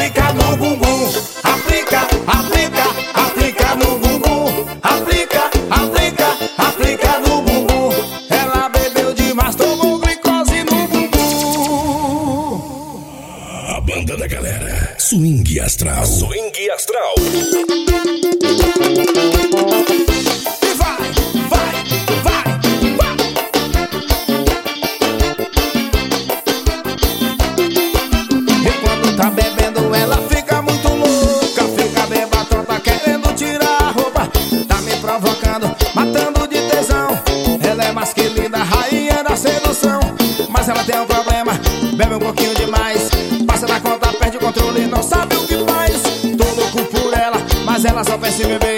aplica no bumbum. Aplica, aplica, aplica no bumbum. Aplica, aplica, aplica no bumbum. Ela bebeu demais, tomou glicose no bumbum. A banda da galera, Swing Astral. Swing Astral. E vai, vai, vai, vai. E quando tá bebendo ela fica muito louca. Fica bebata, tá querendo tirar a roupa. Tá me provocando, matando de tesão. Ela é mais que linda, rainha da sedução. Mas ela tem um problema, bebe um pouquinho demais. Passa da conta, perde o controle, não sabe o que faz. Tô louco por ela, mas ela só pensa em beber.